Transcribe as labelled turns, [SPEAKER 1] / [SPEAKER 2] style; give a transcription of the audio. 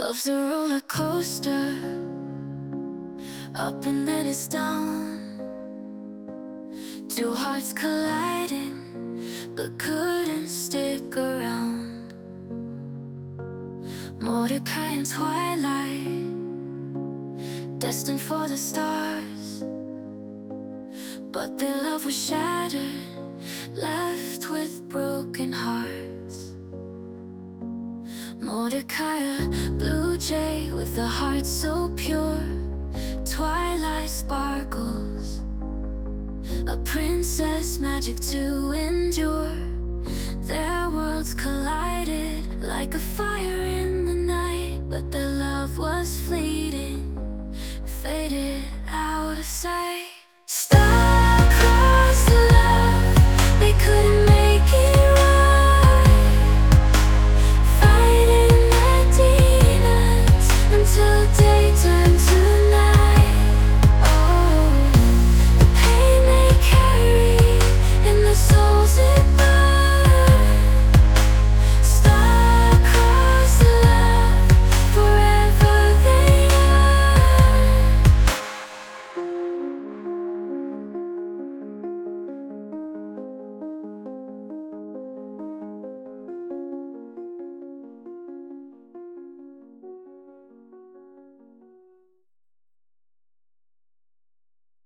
[SPEAKER 1] Love's a roller coaster, up and then it's down. Two hearts colliding, but couldn't stick around. Mordecai and Twilight, destined for the stars, but their love was shattered, left with broken hearts. Mordecai, a blue jay with a heart so pure. Twilight sparkles, a princess magic to endure. Their worlds collided like a fire in the night, but their love was fleeting, faded out of sight.